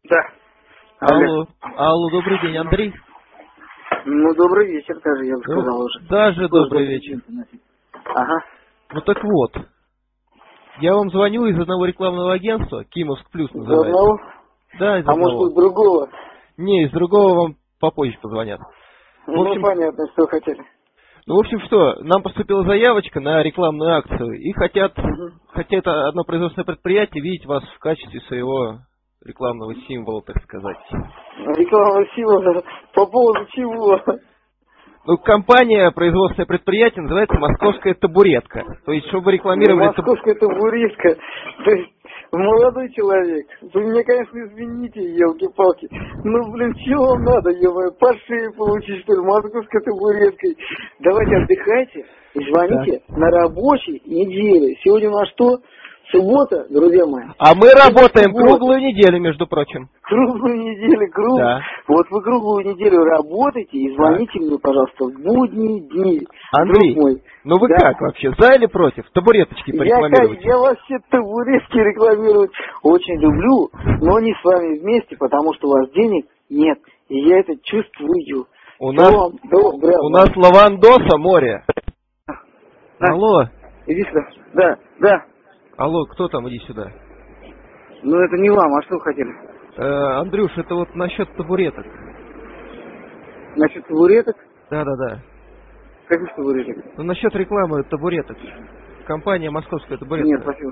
Да. Алло. Алло, добрый день, Андрей. Ну, добрый вечер даже, я бы сказал уже. Даже добрый вечер. Ага. Ну так вот, я вам звоню из одного рекламного агентства, Кимовск Плюс Из называется. одного? Да, из А одного. может, из другого? Не, из другого вам попозже позвонят. В общем, понятно, что хотели. ну, в общем, что, нам поступила заявочка на рекламную акцию, и хотят это одно производственное предприятие видеть вас в качестве своего рекламного символа, так сказать. Реклама сила по поводу чего? Ну, компания, производственное предприятие называется «Московская табуретка». То есть, чтобы рекламировали... Московская табуретка. То есть, молодой человек. Вы меня, конечно, извините, елки-палки. Ну, блин, чего вам надо, ё-моё, по шее получить, что ли, московской табуреткой. Давайте отдыхайте и звоните на рабочей неделе. Сегодня у нас что? Суббота, друзья мои. А мы работаем круглую неделю, между прочим. Круглую неделю, Да. Вот вы круглую неделю работаете и звоните мне, пожалуйста, в будние дни. Андрей, друг мой. ну вы как вообще, за или против? Табуреточки порекламировать? Я вообще табуретки рекламировать очень люблю, но не с вами вместе, потому что у вас денег нет. И я это чувствую. У нас лавандоса море. Алло. Иди сюда. Да. Алло, кто там, иди сюда. Ну это не вам, а что вы хотели? Андрюш, это вот насчет табуреток. Насчет табуреток? Да. Каких табуреток? Ну насчет рекламы табуреток. Компания «Московская табуретка». Нет, спасибо.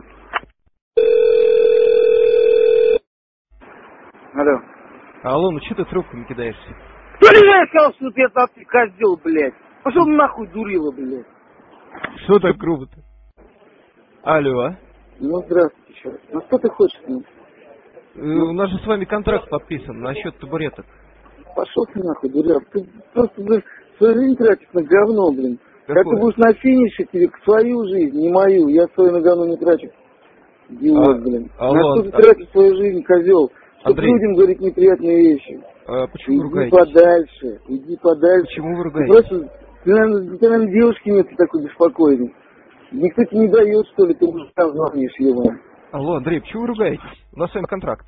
Алло. Алло, ну что ты трубками кидаешься? Кто не сказал, что ты это козел, блядь? Пошел нахуй, дурила, блядь. Что так грубо-то? Алло. Ну, здравствуйте еще раз. Ну, что ты хочешь? У нас же с вами контракт подписан насчет табуреток. Пошел ты нахуй, дурак. Ты просто, блин, свою жизнь тратишь на говно, блин. Как ты будешь на финише, тебе свою жизнь, не мою. Я свою на говно не трачу. Идиот, блин. Алло, на что ты тратишь свою жизнь, козел? Чтобы Андрей, людям говорить неприятные вещи. Почему вы ругаетесь? Иди подальше. Почему вы ругаетесь? Ты, наверное, девушки нет, ты такой беспокойный. Никто тебе не дает, что ли, ты уже сам звонишь, ё-моё. Алло, Андрей, почему вы ругаетесь? У нас с вами контракт.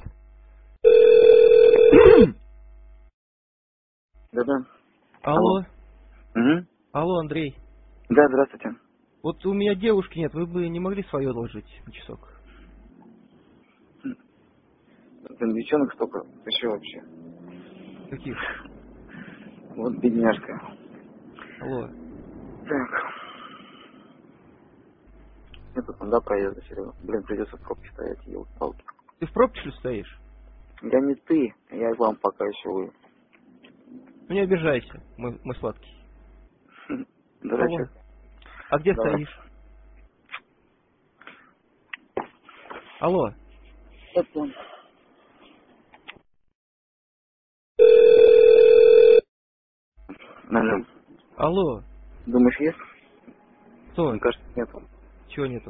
Да. Алло. Угу. Алло, Андрей. Да, здравствуйте. Вот у меня девушки нет, вы бы не могли свою одолжить на часок? Там девчонок столько. Ты что вообще? Каких? Вот бедняжка. Алло. Так. Нету там, да, проезда, Серега. Блин, придется в пробке стоять, елки-палки. Ты в пробке, что ли, стоишь? Я не ты, я вам пока еще вы. Ну не обижайся, мы сладкие. Дурачок. А где стоишь? Алло. Это... Алло. Думаешь, есть? Кто? Мне кажется, нету. Чего нету?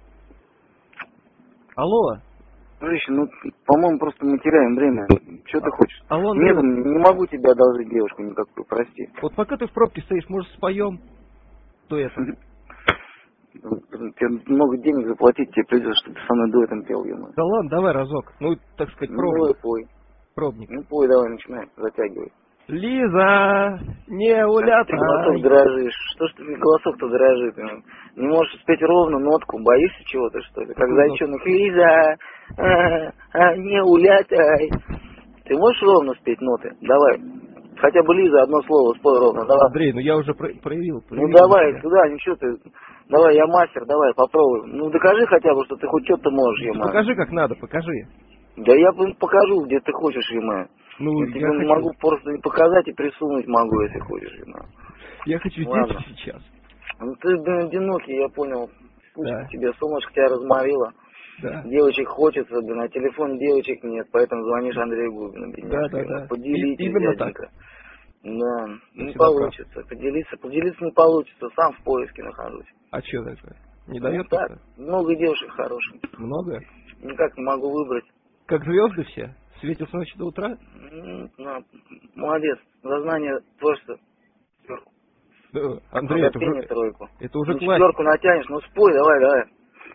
Алло. Дружище, ну, по-моему, просто мы теряем время. Что ты хочешь? Алло, Андрей. Нет, не могу тебе одолжить девушку никакую, прости. Вот пока ты в пробке стоишь, может, споем дуэтом? Тебе много денег заплатить, тебе придется, чтобы ты со мной дуэтом пел, ё-моё. Да ладно, давай разок. Ну, так сказать, Ну, пробник. давай, пой. Пробник. Ну, пой, давай, начинай, затягивай. Лиза, не улятай. Ты голосок дрожишь. Что ж ты голосок-то дрожит? Не можешь спеть ровно нотку, боишься чего-то, что ли? Как зайчонок. Лиза, не улятай. Ты можешь ровно спеть ноты? Давай. Хотя бы Лиза, одно слово, спой ровно, давай. Андрей, ну я уже проявил. Ну давай, туда, ничего ты. Давай, я мастер, давай, попробуй. Ну докажи хотя бы, что ты хоть что-то можешь, ё-моё. Покажи, как надо, покажи. Да я покажу, где ты хочешь, ё-моё. Ну, я тебе могу просто не показать и присунуть могу, если хочешь, ё-моё. Я хочу Ладно. здесь сейчас. Ну ты, блин, одинокий, я понял. Да. Тебе солнышко тебя разморило. Да. Девочек хочется, блин, а телефон девочек нет, поэтому звонишь Андрею Губину. Да. Поделитесь, именно дяденька. так. Да, не всегда получится. Поделиться не получится, сам в поиске нахожусь. А что такое? Не дает так, пока? много девушек хороших. Много? Никак не могу выбрать. Как звезды все? Светят с ночи до утра? Молодец. За знание творчества. Да, Андрей, тройку. это уже классика. Четверку натянешь, ну спой, давай.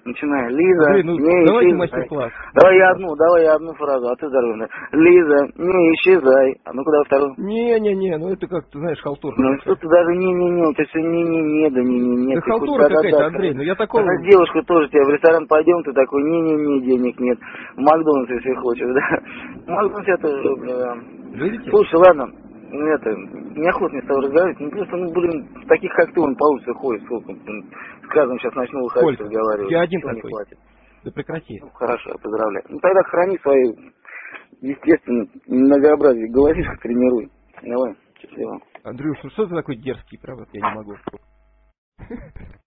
Начинай. Лиза, Андрей, ну не давайте исчезай. мастер-класс. Давай я одну фразу, а ты здоровый. Лиза, не исчезай. А ну куда вторую? Не-не-не, ну это как, ты знаешь, халтурка. Ну что ты даже не-не-не, у тебя все не-не-не, да не-не-не. Да ты хоть халтура какая-то, да-да-да, Андрей, ну я такого... Когда девушка тоже тебя в ресторан пойдем, ты такой, не-не-не, денег нет. В Макдональдс, если хочешь, да. В Макдональдс я тоже люблю, да. Видите? Слушай, ладно, неохотно с тобой разговаривать, в таких как ты он по улице ходит, сколько, с каждым сейчас начну выходить, Сколько? разговаривать. Я один Чего не такой. хватит. Да прекрати. Ну, хорошо, поздравляю. Ну тогда храни свою, естественно, многообразие, головишку тренируй. Давай, счастливо. Андрюш, ну что ты такой дерзкий, правда? Я не могу.